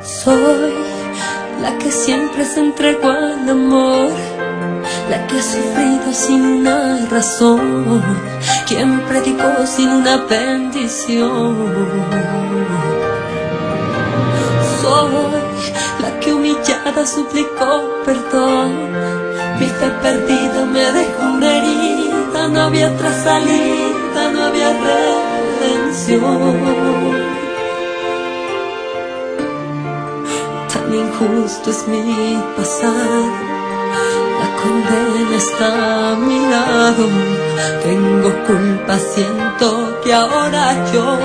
Soy la que siempre se entregó al amor, la que ha sufrido sin una razón, quien predicó sin una bendición. Soy la que humillada suplicó perdón, mi fe perdida me dejó una herida, no había otra salida, no había redención. Tan injusto es mi pasado, la condena está a mi lado, tengo culpa, siento que ahora yo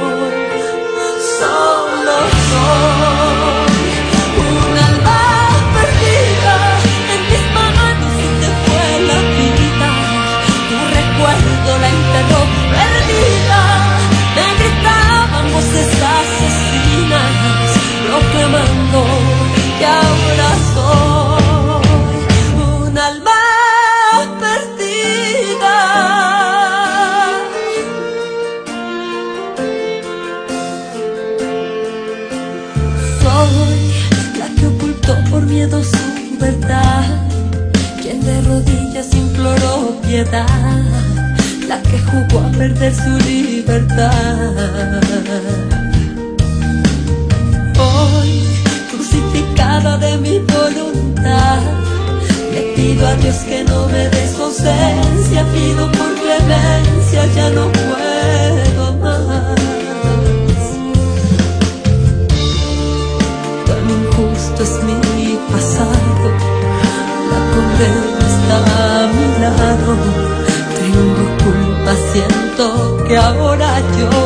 solo soy un alma perdida, en mis manos se te fue la vida, tu recuerdo la enterró perdida, me gritaban voces asesinas, proclamando que ahora soy un alma perdida. Soy la que ocultó por miedo su verdad, quien de rodillas imploró piedad, la que jugó a perder su libertad. Hoy, crucificada de mi voluntad, le pido a Dios que no me dé su ausencia, pido por clemencia, ya no puedo más. Tan injusto es mi pasado, la condena está a mi lado, tengo culpa, siento que ahora yo